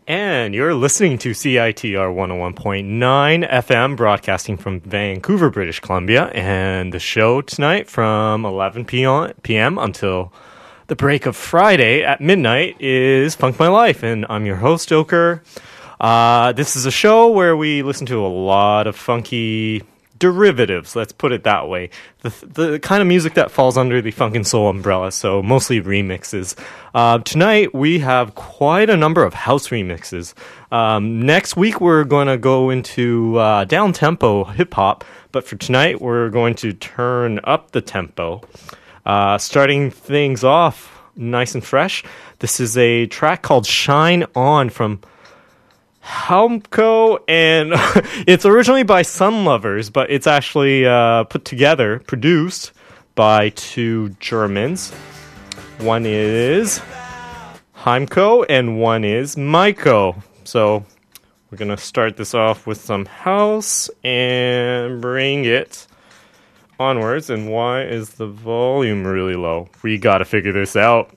And you're listening to CITR 101.9 FM, broadcasting from Vancouver, British Columbia. And the show tonight from 11 p.m. until the break of Friday at midnight is Funk My Life. And I'm your host, Joker. This is a show where we listen to a lot of funky derivatives, let's put it that way. The kind of music that falls under the funk and soul umbrella, so mostly remixes. Tonight, we have quite a number of house remixes. Next week, we're going to go into down-tempo hip-hop, but for tonight, we're going to turn up the tempo. Starting things off nice and fresh, this is a track called Shine On from Haumco, and it's originally by Sun Lovers, but it's actually produced by two Germans. One is Haumco, and one is Maiko. So we're going to start this off with some house and bring it onwards. And why is the volume really low? We got to figure this out.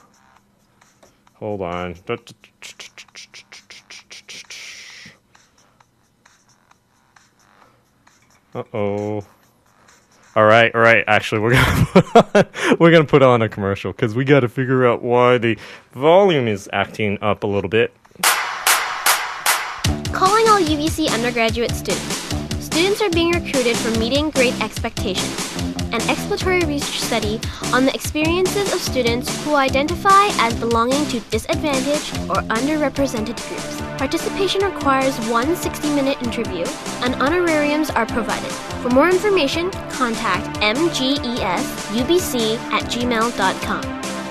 Hold on. Uh-oh. All right. Actually, we're gonna put on a commercial because we got to figure out why the volume is acting up a little bit. Calling all UBC undergraduate students. Students are being recruited for meeting great expectations. An exploratory research study on the experiences of students who identify as belonging to disadvantaged or underrepresented groups. Participation requires one 60-minute interview, and honorariums are provided. For more information, contact mgesubc@gmail.com.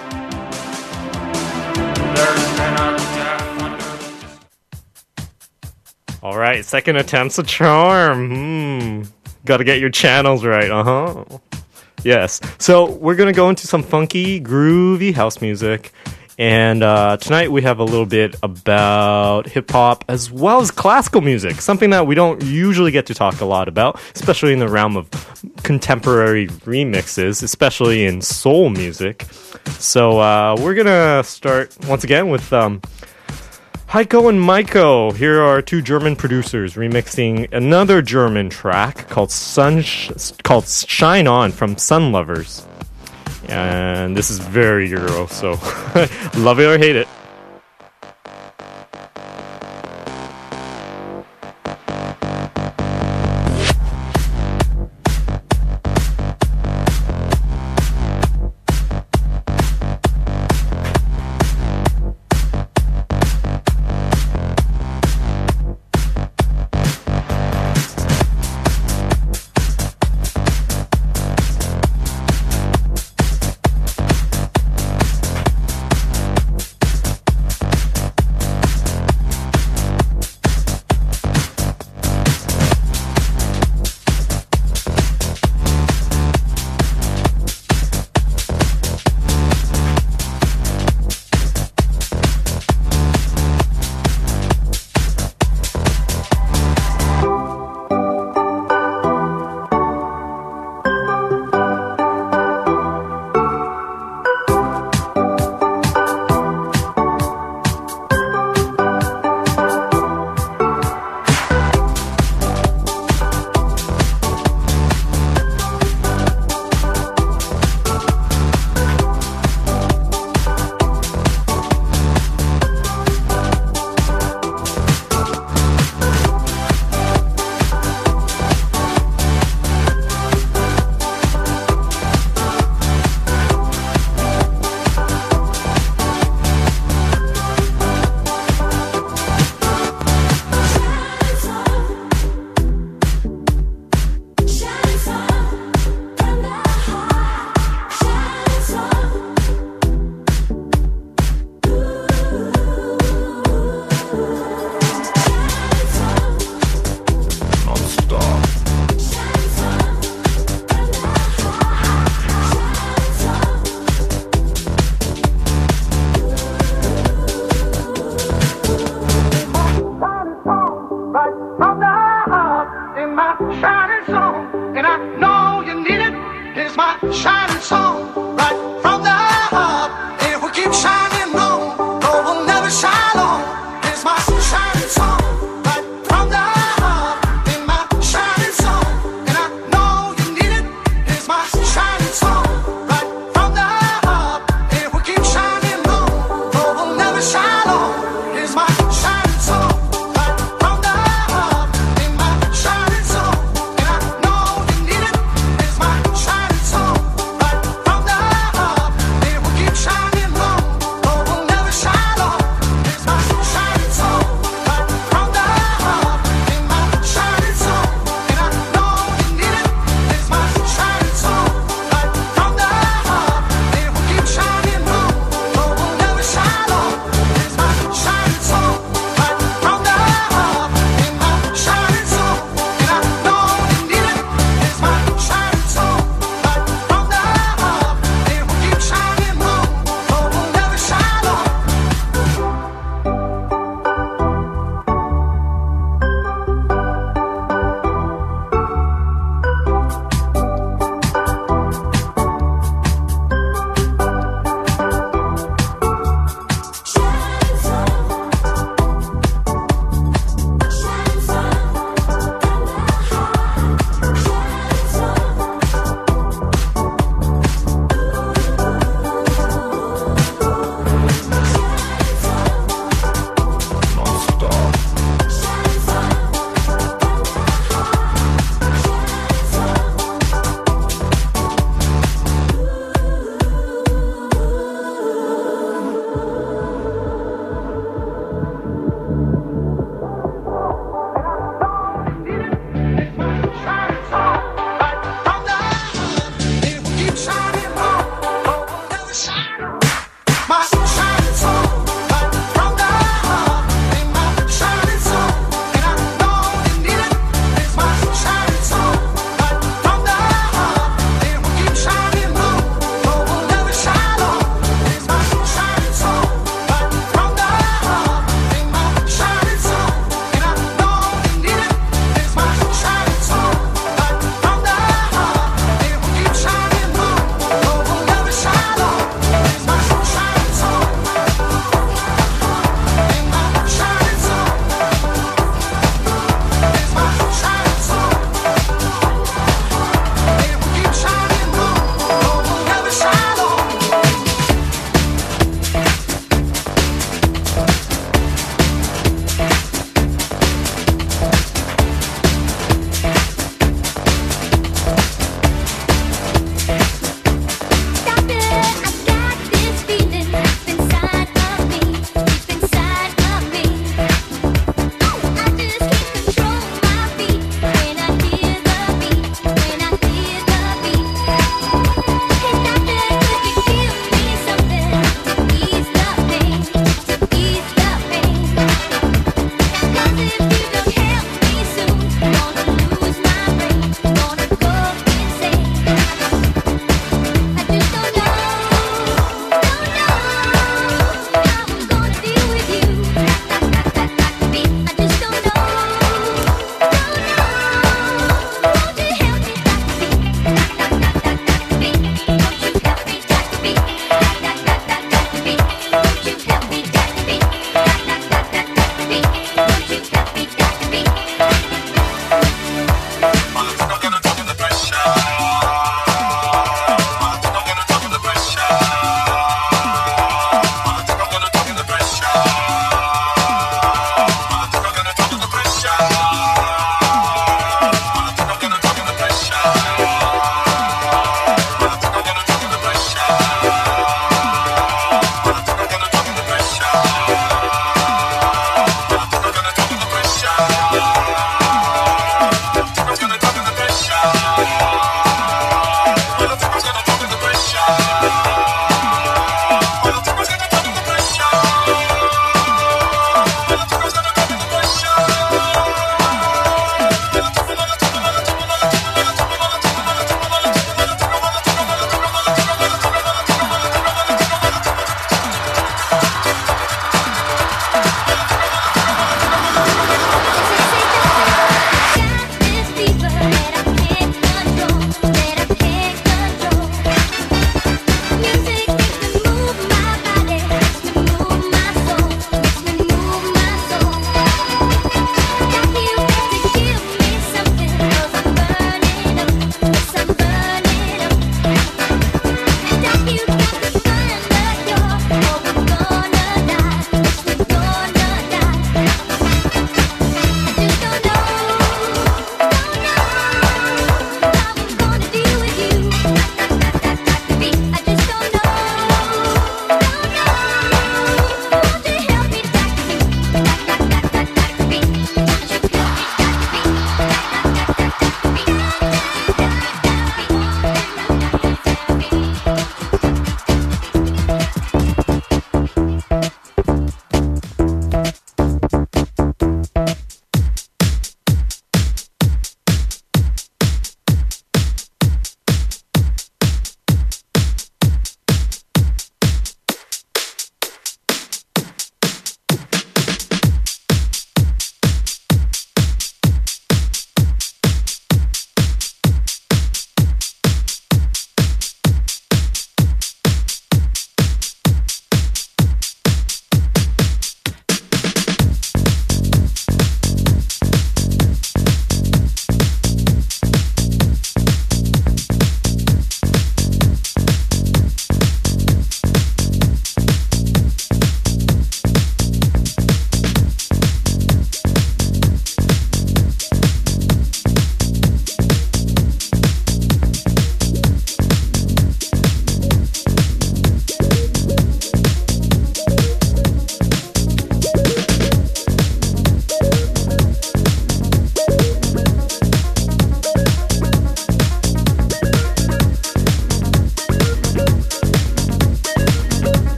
All right, second attempt's a charm. Got to get your channels right, Yes. So we're going to go into some funky, groovy house music. And tonight we have a little bit about hip-hop as well as classical music, something that we don't usually get to talk a lot about, especially in the realm of contemporary remixes, especially in soul music. So we're going to start once again with Heiko and Maiko. Here are two German producers remixing another German track called Shine On from Sun Lovers. And this is very Euro, so love it or hate it.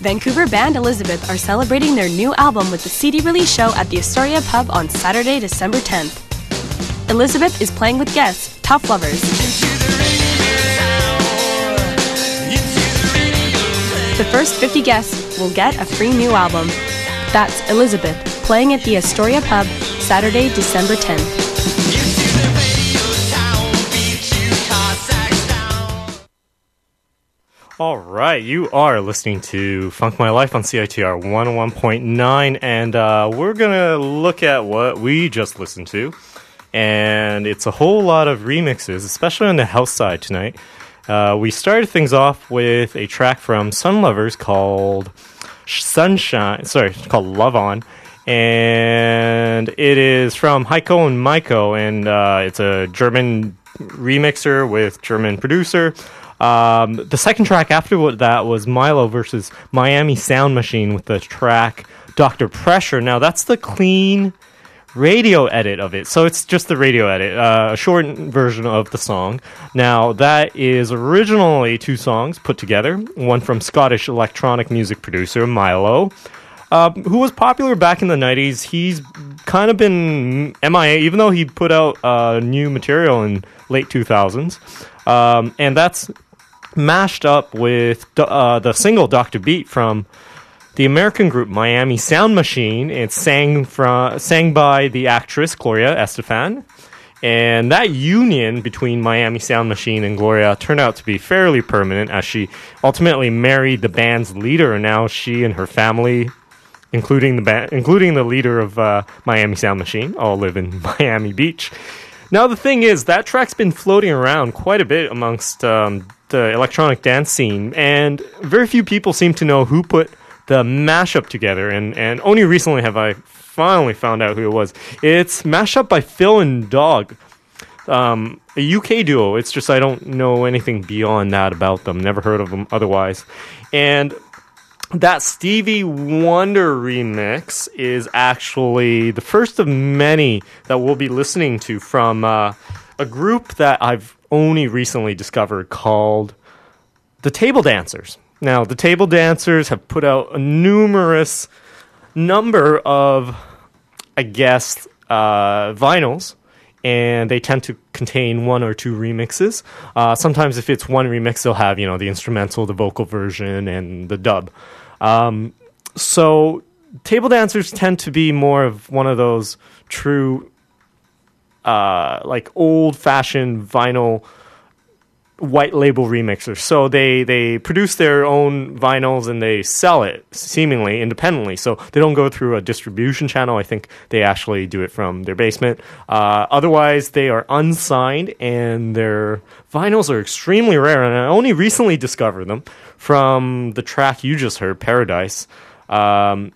Vancouver band Elizabeth are celebrating their new album with the CD release show at the Astoria Pub on Saturday, December 10th. Elizabeth is playing with guests, Tough Lovers. The first 50 guests will get a free new album. That's Elizabeth, playing at the Astoria Pub, Saturday, December 10th. All right, you are listening to Funk My Life on CITR 101.9, and we're going to look at what we just listened to. And it's a whole lot of remixes, especially on the house side tonight. We started things off with a track from Sunlovers called called Love On. And it is from Heiko and Maiko, and it's a German remixer with German producer. The second track after that was Milo versus Miami Sound Machine with the track Dr. Pressure. Now, that's the clean radio edit of it. So it's just the radio edit, a short version of the song. Now, that is originally two songs put together, one from Scottish electronic music producer Milo, who was popular back in the 90s. He's kind of been MIA, even though he put out new material in late 2000s. And that's mashed up with the single Dr. Beat from the American group Miami Sound Machine. It's sang by the actress Gloria Estefan. And that union between Miami Sound Machine and Gloria turned out to be fairly permanent, as she ultimately married the band's leader, and now she and her family, including the leader of Miami Sound Machine, all live in Miami Beach. Now, the thing is, that track's been floating around quite a bit amongst the electronic dance scene, and very few people seem to know who put the mashup together, and only recently have I finally found out who it was. It's mashed up by Phil and Dog, a UK duo. It's just I don't know anything beyond that about them. Never heard of them otherwise. And that Stevie Wonder remix is actually the first of many that we'll be listening to from a group that I've only recently discovered called The Table Dancers. Now, The Table Dancers have put out a numerous number of, I guess, vinyls, and they tend to contain one or two remixes. Sometimes if it's one remix, they'll have, the instrumental, the vocal version, and the dub. So Table Dancers tend to be more of one of those true, like old-fashioned vinyl white label remixers. So they produce their own vinyls and they sell it seemingly independently. So they don't go through a distribution channel. I think they actually do it from their basement. Otherwise, they are unsigned and their vinyls are extremely rare. And I only recently discovered them from the track you just heard, Paradise, from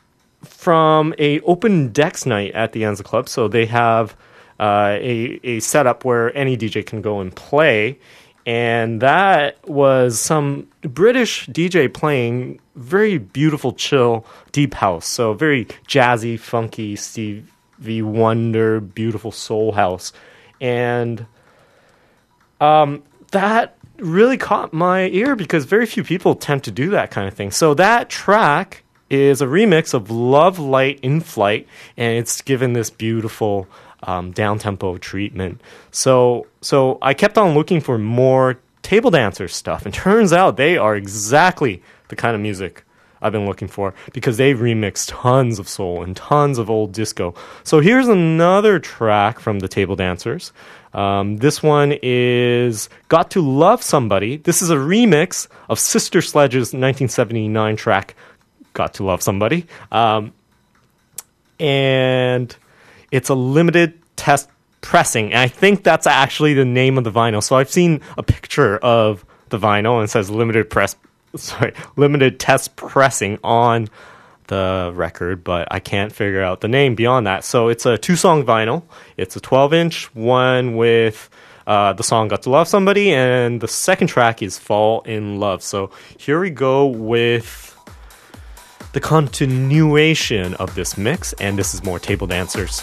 a open decks night at the Enza Club. So they have a setup where any DJ can go and play. And that was some British DJ playing very beautiful, chill, deep house. So very jazzy, funky, Stevie Wonder, beautiful soul house. And that really caught my ear because very few people tend to do that kind of thing. So that track is a remix of Love Light in Flight, and it's given this beautiful down-tempo treatment. So I kept on looking for more Table Dancers stuff, and turns out they are exactly the kind of music I've been looking for because they've remixed tons of soul and tons of old disco. So here's another track from the Table Dancers. This one is Got to Love Somebody. This is a remix of Sister Sledge's 1979 track, Got to Love Somebody. And it's a limited test pressing. And I think that's actually the name of the vinyl. So I've seen a picture of the vinyl and it says limited test pressing on the record, but I can't figure out the name beyond that. So it's a 2-song vinyl. It's a 12-inch, one with the song Got to Love Somebody, and the second track is Fall in Love. So here we go with the continuation of this mix, and this is more Table Dancers.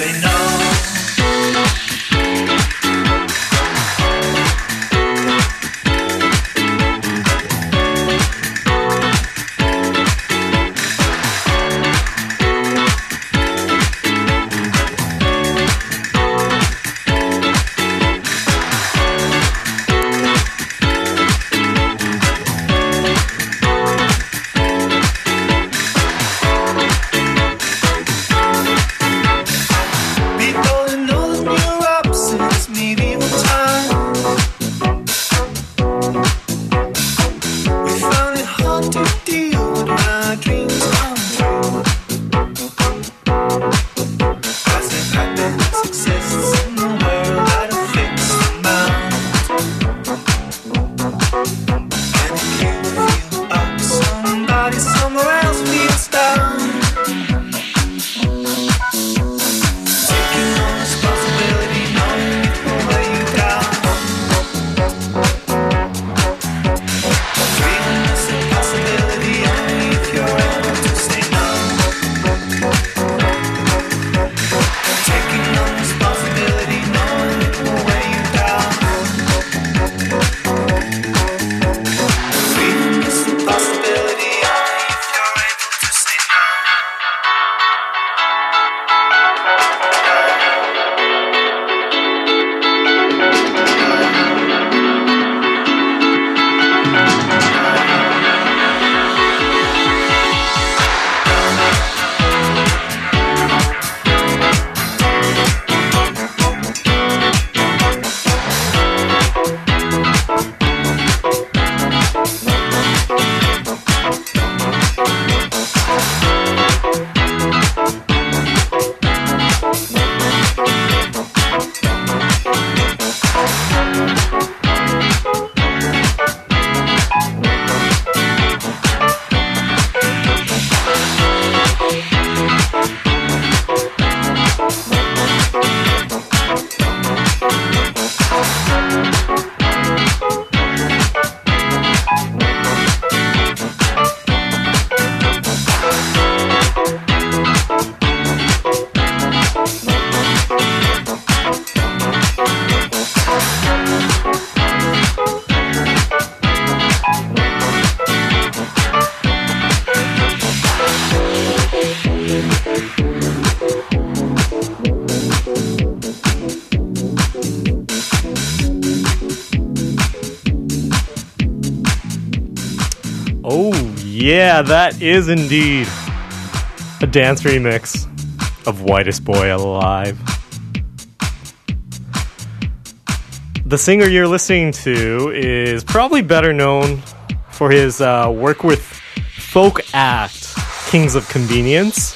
say no. Yeah, that is indeed a dance remix of Whitest Boy Alive. The singer you're listening to is probably better known for his work with folk act Kings of Convenience.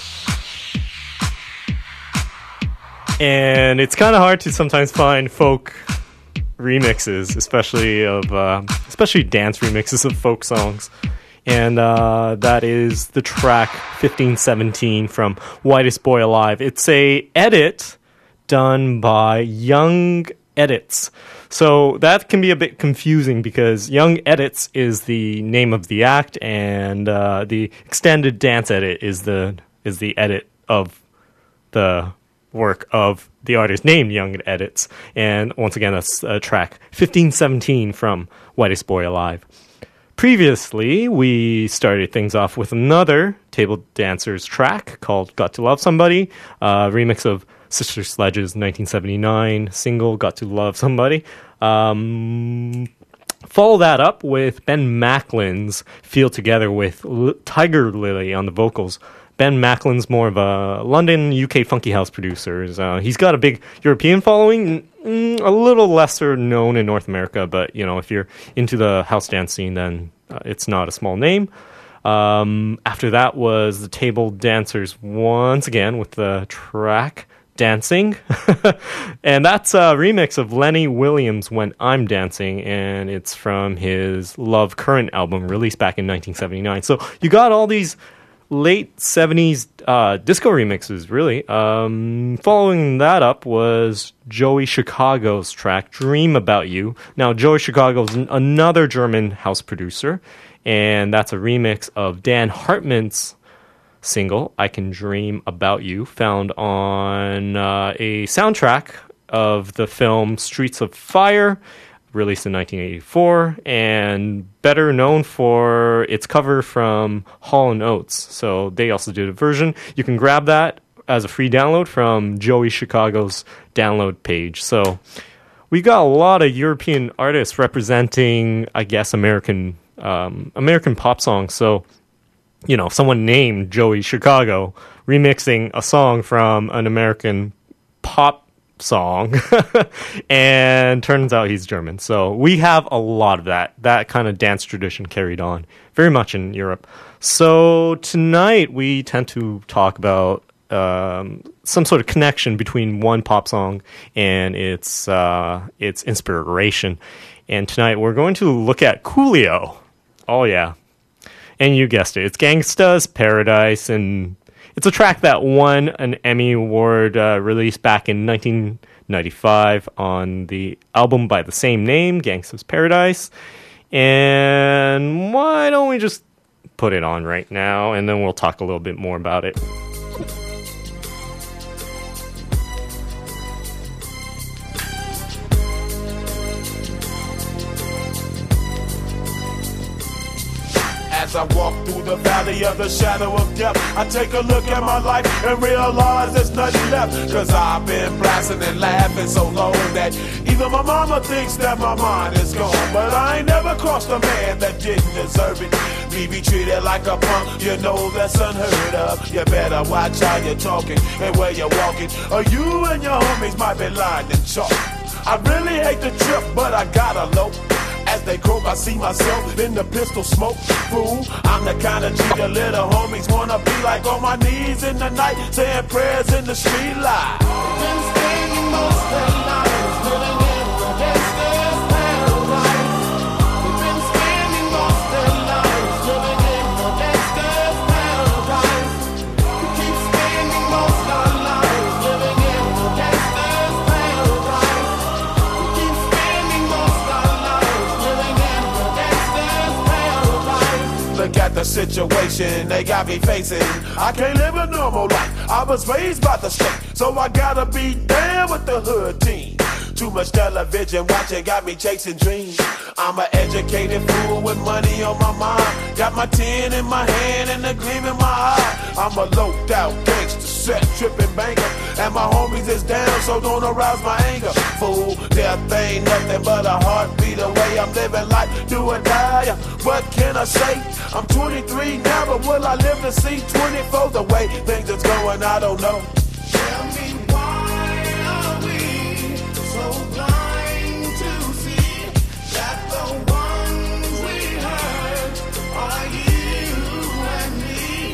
And it's kind of hard to sometimes find folk remixes, especially dance remixes of folk songs. And that is the track 1517 from Whitest Boy Alive. It's a edit done by Young Edits. So that can be a bit confusing because Young Edits is the name of the act, and the extended dance edit is the edit of the work of the artist named Young Edits. And once again, that's track 1517 from Whitest Boy Alive. Previously, we started things off with another Table Dancers track called Got to Love Somebody, a remix of Sister Sledge's 1979 single Got to Love Somebody. Follow that up with Ben Macklin's Feel Together with Tiger Lily on the vocals. Ben Macklin's more of a London, UK funky house producer. He's got a big European following, a little lesser known in North America, but if you're into the house dance scene, then it's not a small name. After that was the Table Dancers once again with the track Dancing. And that's a remix of Lenny Williams' When I'm Dancing, and it's from his Love Current album released back in 1979. So you got all these late 70s disco remixes, really. Following that up was Joey Chicago's track, Dream About You. Now, Joey Chicago's another German house producer, and that's a remix of Dan Hartman's single, I Can Dream About You, found on a soundtrack of the film Streets of Fire, released in 1984, and better known for its cover from Hall & Oates. So they also did a version. You can grab that as a free download from Joey Chicago's download page. So we got a lot of European artists representing, I guess, American pop songs. So, you know, someone named Joey Chicago remixing a song from an American pop song, and turns out he's German. So we have a lot of that kind of dance tradition carried on very much in Europe. So tonight we tend to talk about some sort of connection between one pop song and its inspiration. And tonight we're going to look at Coolio. Oh yeah, and you guessed it, it's Gangsta's Paradise, and it's a track that won an Emmy Award released back in 1995 on the album by the same name, Gangsta's Paradise. And why don't we just put it on right now, and then we'll talk a little bit more about it. As I walk through the valley of the shadow of death, I take a look at my life and realize there's nothing left. Cause I've been blasting and laughing so long that even my mama thinks that my mind is gone. But I ain't never crossed a man that didn't deserve it. Me be treated like a punk, you know that's unheard of. You better watch how you're talking and where you're walking, or you and your homies might be lying in chalk. I really hate the trip, but I gotta low. As they croak, I see myself in the pistol smoke. Fool, I'm the kind of G the little homies wanna be like, on my knees in the night, saying prayers in the street light. Been spending most of their lives living in the gangster's paradise. We've been spending most of their lives living in the gangster's paradise. We keep spending most of our lives living in the gangster's paradise. We keep spending most of our lives living in the gangster's paradise. Look at the situation they got me facing. I can't live a normal life. I was raised by the state, so I gotta be down with the hood team. Too much television watching got me chasing dreams. I'm an educated fool with money on my mind. Got my tin in my hand and a gleam in my eye. I'm a loped out gangster, set tripping banker, and my homies is down, so don't arouse my anger. Fool, death ain't nothing but a heartbeat away. I'm living life, do or die. What can I say? I'm 23 now, but will I live to see 24? The way things is going, I don't know. Tell me why are we so blind to see that the ones we hurt are you and me?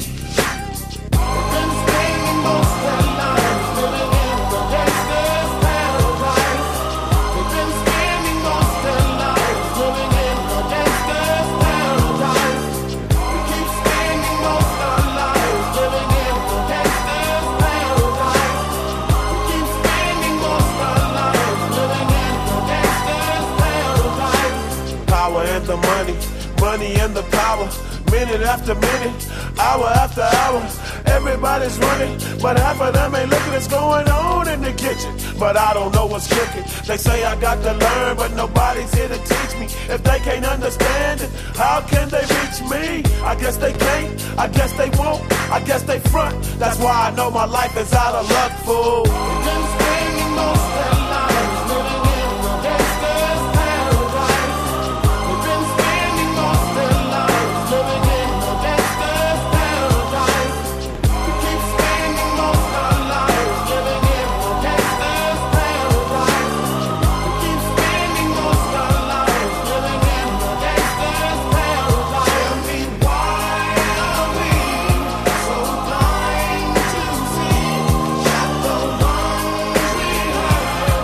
We've been spending most of our lives living in the gangster's paradise. We've been spending most of our lives living in the gangster's paradise. We keep spending most of our lives living in the gangster's paradise. We keep spending most of our lives living in the gangster's paradise. Power and the money, money and the power. Minute after minute, hour after hour, everybody's running, but half of them ain't looking what's going on in the kitchen. But I don't know what's cooking. They say I got to learn, but nobody's here to teach me. If they can't understand it, how can they reach me? I guess they can't, I guess they won't, I guess they front. That's why I know my life is out of luck, fool. We've been spending most of our lives living in the gangster's paradise. We've been spending most of our lives living in the gangster's paradise. We keep spending most of our lives living in the gangster's paradise. We keep spending most of our lives living in the gangster's paradise. Tell me why are we so blind to see that the ones we hurt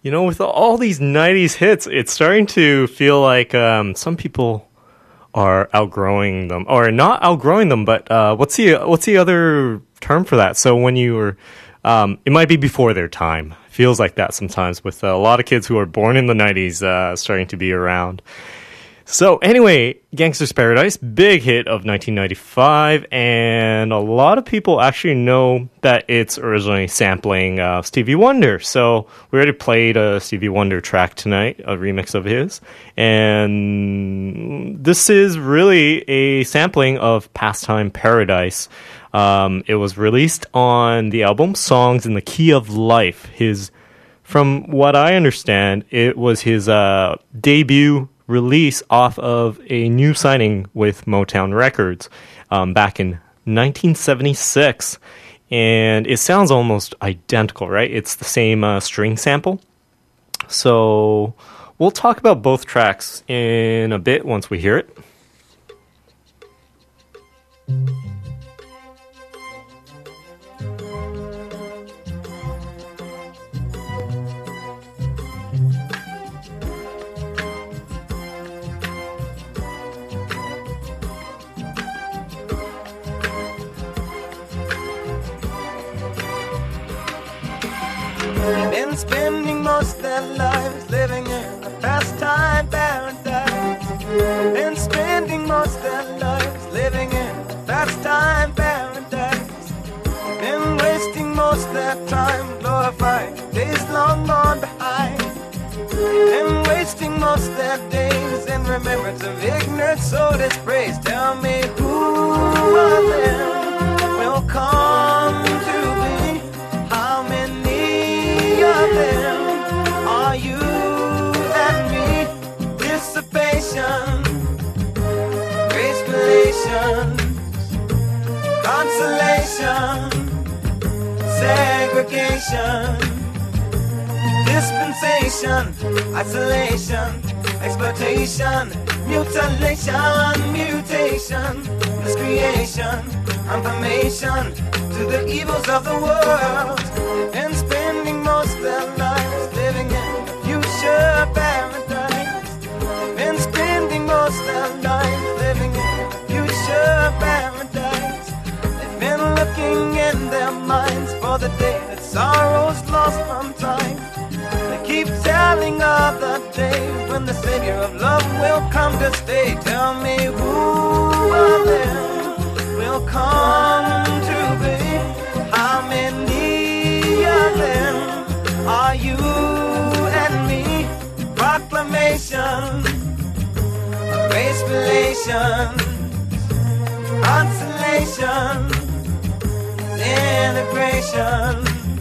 with all these 90s hits, it's starting to feel like some people are outgrowing them, or not outgrowing them, but what's the other term for that? So when you were, it might be before their time. Feels like that sometimes with a lot of kids who are born in the 90s starting to be around. So anyway, Gangsta's Paradise, big hit of 1995, and a lot of people actually know that it's originally sampling Stevie Wonder. So we already played a Stevie Wonder track tonight, a remix of his, and this is really a sampling of Pastime Paradise. It was released on the album Songs in the Key of Life. From what I understand, it was his debut release off of a new signing with Motown Records back in 1976. And it sounds almost identical, right? It's the same string sample. So we'll talk about both tracks in a bit once we hear it. Been spending most of their lives living in a pastime paradise. Been spending most of their lives living in a pastime paradise. Been wasting most of their time glorifying days long gone behind. Been wasting most of their days in remembrance of ignorance, so dispraise. Tell me who of them will come to be? How many of them are you and me? Dissipation, gracefulation, consolation, segregation, dispensation, isolation, exploitation, mutilation, mutation, miscreation, confirmation to the evils of the world, and spending most of their lives living in a future paradise. And spending most of their lives living in a future paradise. They've been looking in their minds for the day that sorrow's lost from time. They keep telling of the day when the Savior of love will come to stay. Tell me who of them will come to be? How many of them are you and me? Proclamation, gracefulation, consolation, integration,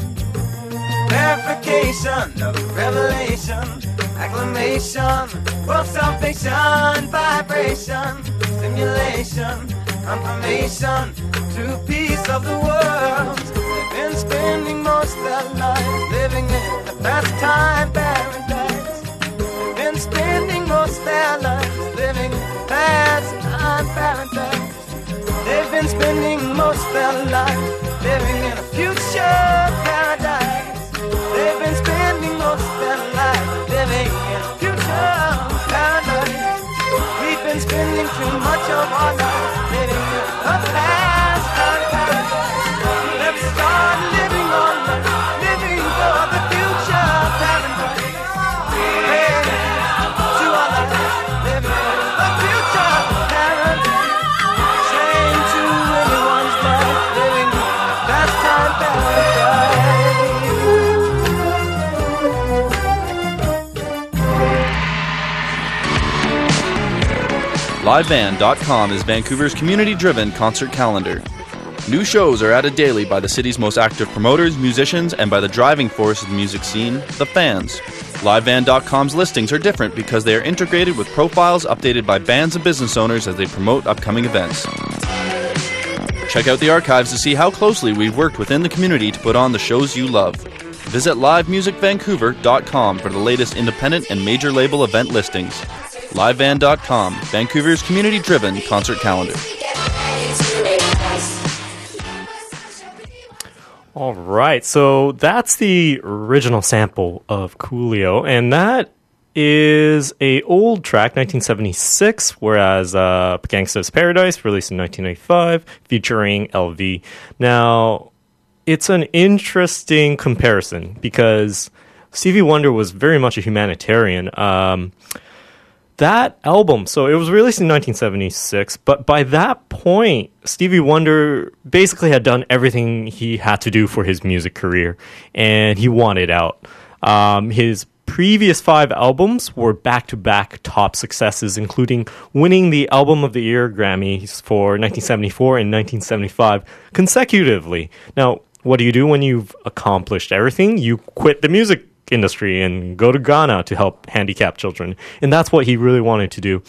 verification of revelation, acclamation, world salvation, vibration, stimulation, confirmation to peace of the world. They've been spending most of their lives living in a pastime paradise. They've been spending most of their lives living in a pastime paradise. They've been spending most of their lives living in a future paradise. They've been spending most of their lives living in a future paradise. We've been spending too much of our lives living in a past paradise. Let's start living on life, living for the future paradise. Hey, to our lives, living for the future paradise. Shame to anyone's life, living in a pastime paradise. LiveBand.com is Vancouver's community-driven concert calendar. New shows are added daily by the city's most active promoters, musicians, and by the driving force of the music scene, the fans. LiveBand.com's listings are different because they are integrated with profiles updated by bands and business owners as they promote upcoming events. Check out the archives to see how closely we've worked within the community to put on the shows you love. Visit livemusicvancouver.com for the latest independent and major label event listings. LiveBand.com, Vancouver's community-driven concert calendar. All right, so that's the original sample of Coolio, and that is a old track, 1976, whereas Gangsta's Paradise, released in 1995, featuring LV. Now, it's an interesting comparison because Stevie Wonder was very much a humanitarian. That album, so it was released in 1976, but by that point, Stevie Wonder basically had done everything he had to do for his music career, and he wanted out. His previous 5 albums were back-to-back top successes, including winning the Album of the Year Grammys for 1974 and 1975 consecutively. Now, what do you do when you've accomplished everything? You quit the music industry and go to Ghana to help handicapped children. And that's what he really wanted to do.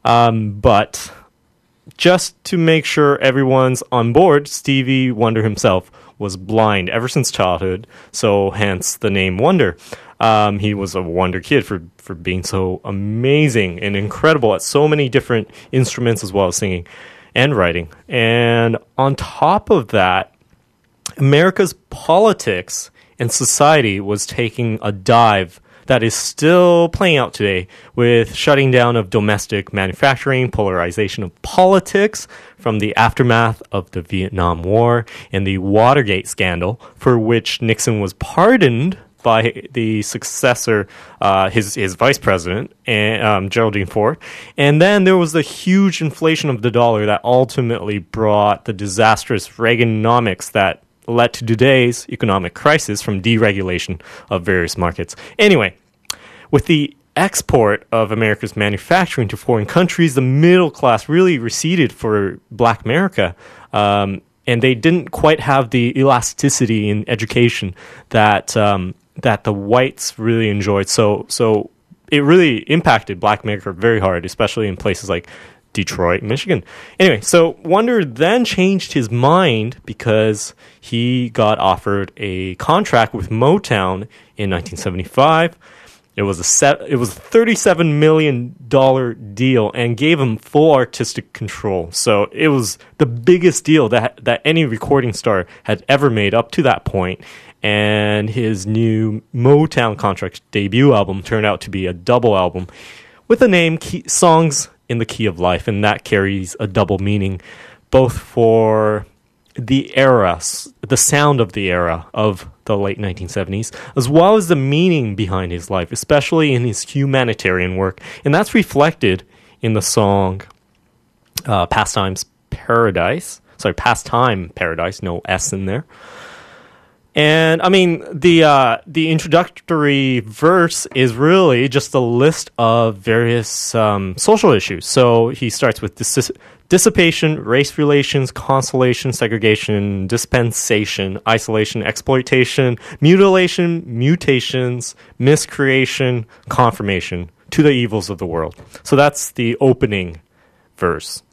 But just to make sure everyone's on board, Stevie Wonder himself was blind ever since childhood, so hence the name Wonder. He was a wonder kid for being so amazing and incredible at so many different instruments as well as singing and writing. And on top of that, America's politics and society was taking a dive that is still playing out today with shutting down of domestic manufacturing, polarization of politics from the aftermath of the Vietnam War and the Watergate scandal, for which Nixon was pardoned by the successor, his vice president, Geraldine Ford. And then there was the huge inflation of the dollar that ultimately brought the disastrous Reaganomics that led to today's economic crisis from deregulation of various markets. Anyway, with the export of America's manufacturing to foreign countries, the middle class really receded for Black America. And they didn't quite have the elasticity in education that the whites really enjoyed. So it really impacted Black America very hard, especially in places like Detroit, Michigan. Anyway, so Wonder then changed his mind because he got offered a contract with Motown in 1975. It was a $37 million deal and gave him full artistic control. So it was the biggest deal that any recording star had ever made up to that point. And his new Motown contract debut album turned out to be a double album with the name Songs in the Key of Life, and that carries a double meaning, both for the era, the sound of the era of the late 1970s, as well as the meaning behind his life, especially in his humanitarian work. And that's reflected in the song Pastime Paradise, no S in there. And I mean, the introductory verse is really just a list of various social issues. So he starts with dissipation, race relations, consolation, segregation, dispensation, isolation, exploitation, mutilation, mutations, miscreation, confirmation, to the evils of the world. So that's the opening verse.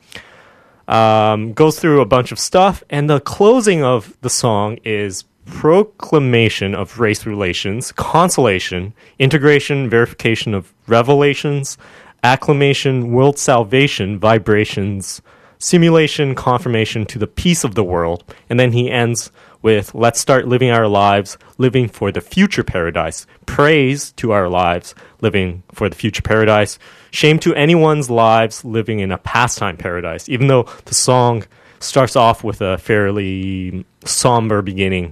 Goes through a bunch of stuff, and the closing of the song is proclamation of race relations, consolation, integration, verification of revelations, acclamation, world salvation, vibrations, simulation, confirmation to the peace of the world. And then he ends with, let's start living our lives, living for the future paradise. Praise to our lives, living for the future paradise. Shame to anyone's lives living in a pastime paradise. Even though the song starts off with a fairly somber beginning.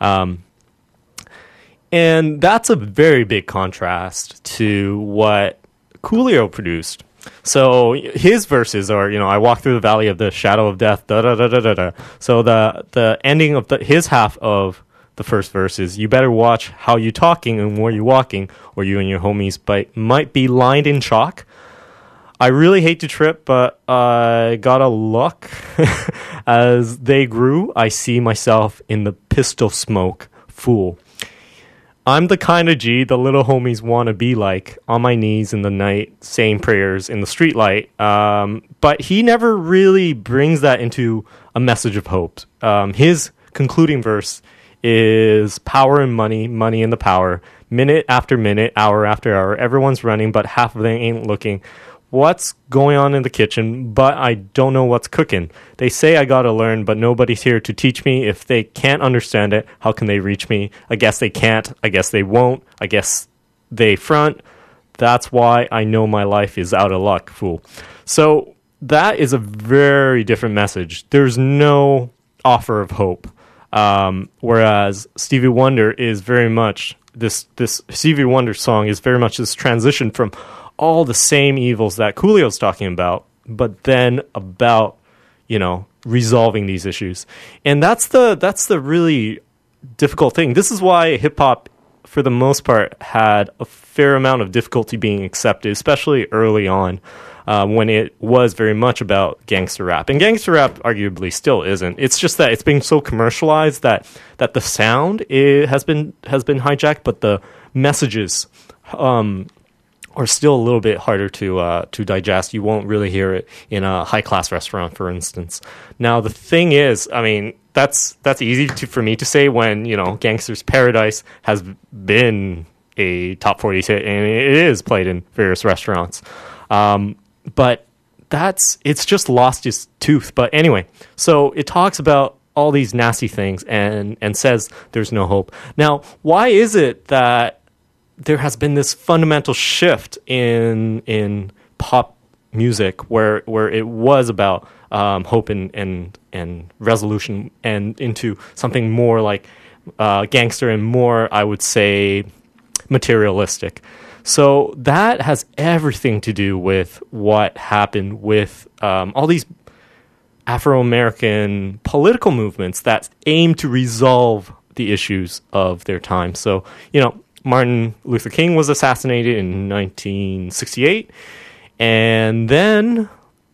And that's a very big contrast to what Coolio produced. So his verses are, I walk through the valley of the shadow of death, da-da-da-da-da-da. So the ending of his half of the first verse is, you better watch how you talking and where you walking, or you and your homies might be lined in chalk. I really hate to trip, but I gotta look. As they grew, I see myself in the pistol smoke, fool. I'm the kind of G the little homies want to be like, on my knees in the night, saying prayers in the streetlight. But he never really brings that into a message of hope. His concluding verse is power and money, money and the power. Minute after minute, hour after hour, everyone's running, but half of them ain't looking. what's going on in the kitchen, but I don't know what's cooking. They say I gotta learn, but nobody's here to teach me. If they can't understand it, how can they reach me? I guess they can't. I guess they won't. I guess they front. That's why I know my life is out of luck, fool. So that is a very different message. There's no offer of hope. Whereas Stevie Wonder is very much this Stevie Wonder song is very much this transition from all the same evils that Coolio's talking about, but then about, resolving these issues. And that's the really difficult thing. This is why hip hop, for the most part, had a fair amount of difficulty being accepted, especially early on, when it was very much about gangster rap. And gangster rap arguably still isn't. It's just that it's being so commercialized that the sound has been hijacked, but the messages are still a little bit harder to digest. You won't really hear it in a high-class restaurant, for instance. Now, the thing is, I mean, that's easy for me to say when, Gangster's Paradise has been a top 40 hit, and it is played in various restaurants. But it's just lost its tooth. But anyway, so it talks about all these nasty things and says there's no hope. Now, why is it that there has been this fundamental shift in pop music where it was about hope and resolution and into something more like gangster and more, I would say, materialistic? So that has everything to do with what happened with all these Afro-American political movements that aim to resolve the issues of their time. So, Martin Luther King was assassinated in 1968, and then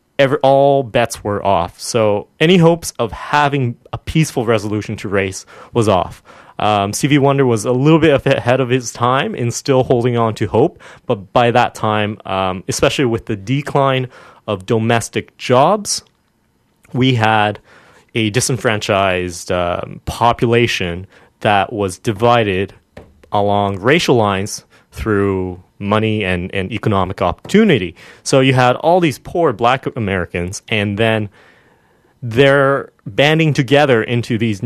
all bets were off. So any hopes of having a peaceful resolution to race was off. Stevie Wonder was a little bit ahead of his time in still holding on to hope, but by that time, especially with the decline of domestic jobs, we had a disenfranchised population that was divided along racial lines through money and economic opportunity. So you had all these poor black Americans, and then they're banding together into these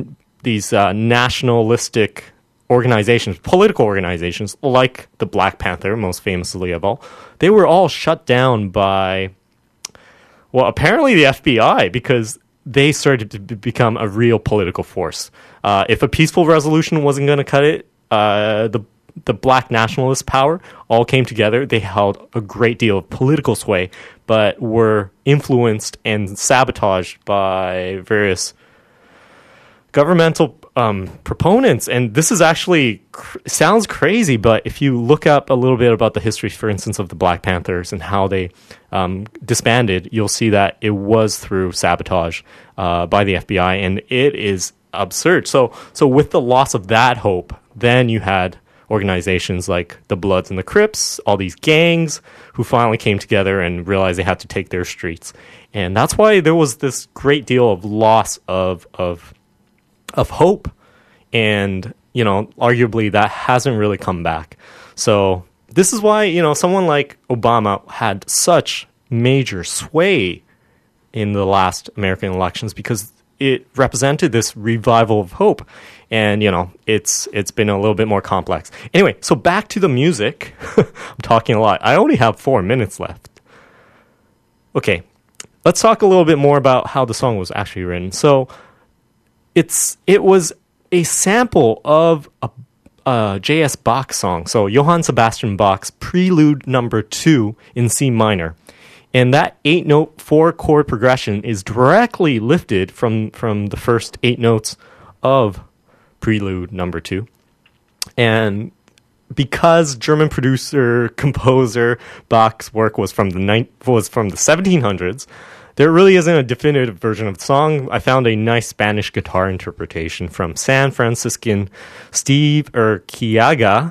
nationalistic organizations, political organizations, like the Black Panther, most famously of all. They were all shut down by, well, apparently the FBI, because they started to become a real political force. If a peaceful resolution wasn't going to cut it, the black nationalist power all came together. They held a great deal of political sway, but were influenced and sabotaged by various governmental proponents. And this is actually sounds crazy, but if you look up a little bit about the history, for instance, of the Black Panthers and how they disbanded, you'll see that it was through sabotage by the FBI, and it is absurd. So with the loss of that hope, then you had organizations like the Bloods and the Crips, all these gangs who finally came together and realized they had to take their streets. And that's why there was this great deal of loss of hope. And, arguably that hasn't really come back. So this is why, someone like Obama had such major sway in the last American elections, because it represented this revival of hope. And, it's been a little bit more complex. Anyway, so back to the music. I'm talking a lot. I only have 4 minutes left. Okay, let's talk a little bit more about how the song was actually written. So it was a sample of a J.S. Bach song. So Johann Sebastian Bach's Prelude No. 2 in C minor. And that 8-note 4-chord progression is directly lifted from the first 8 notes of Prelude No. 2. And because German producer, composer Bach's work was from the 1700s, there really isn't a definitive version of the song. I found a nice Spanish guitar interpretation from San Franciscan Steve Urquiaga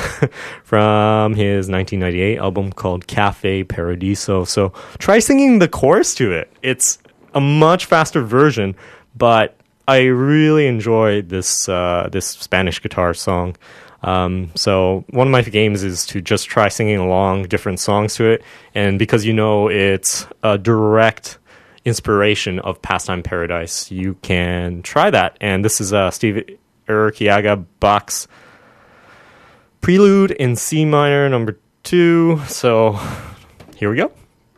from his 1998 album called Cafe Paradiso. So try singing the chorus to it. It's a much faster version, but I really enjoyed this Spanish guitar song. So one of my games is to just try singing along different songs to it. And because it's a direct inspiration of Pastime Paradise, you can try that. And this is Steve Urquiaga Bach's Prelude in C minor, number 2. So here we go.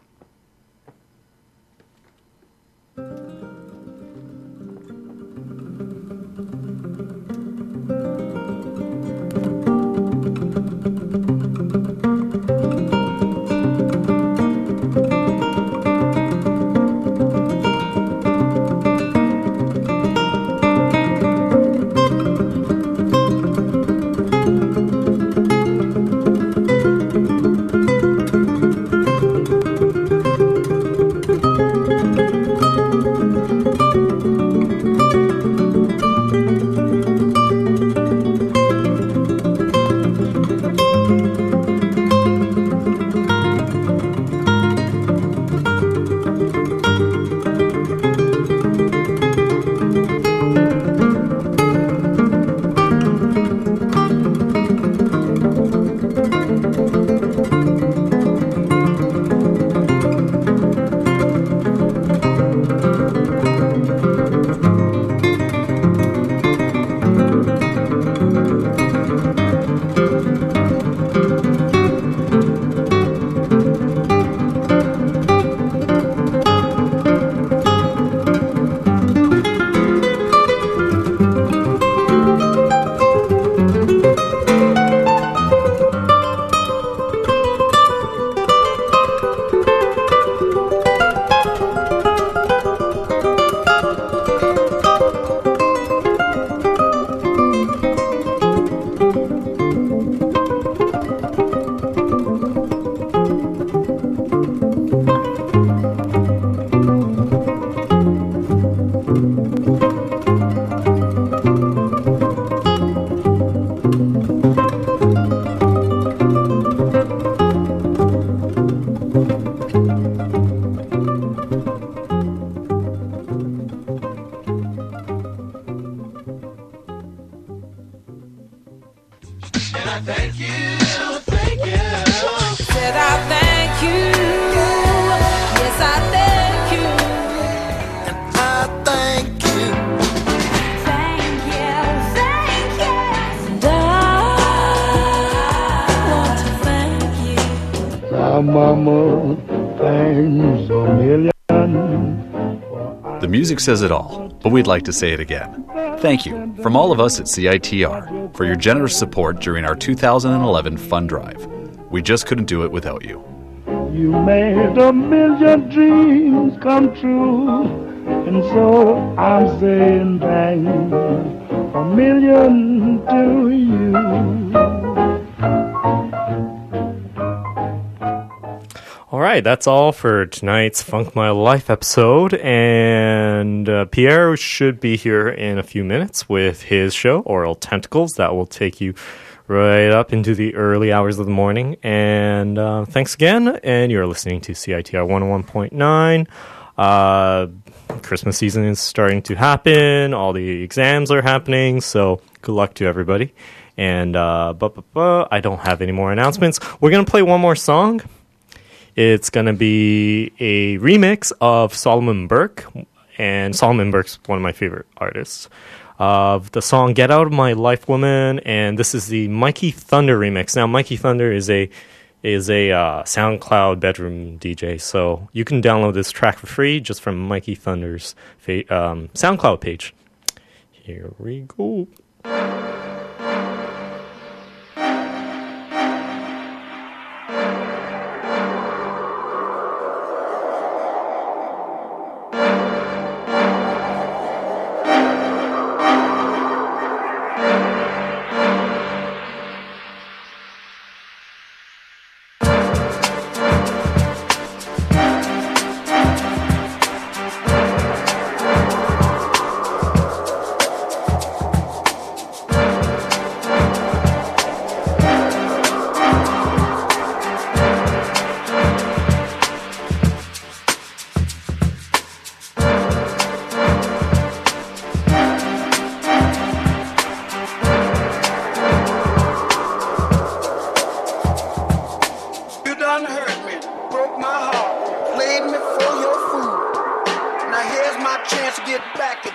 Mama, thanks a million. The music says it all, but we'd like to say it again. Thank you from all of us at CITR for your generous support during our 2011 fund drive. We just couldn't do it without you. You made a million dreams come true, and so I'm saying thanks a million to you. All right, that's all for tonight's Funk My Life episode, and Pierre should be here in a few minutes with his show, Oral Tentacles, that will take you right up into the early hours of the morning. And thanks again, and you're listening to CITR 101.9. Christmas season is starting to happen, all the exams are happening, so good luck to everybody. And I don't have any more announcements. We're going to play one more song. It's going to be a remix of Solomon Burke, and Solomon Burke's one of my favorite artists, of the song Get Out of My Life Woman, and this is the Mikey Thunder remix. Now, Mikey Thunder is a SoundCloud bedroom DJ, so you can download this track for free just from Mikey Thunder's SoundCloud page. Here we go.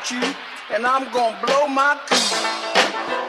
you, and I'm gonna blow my cool.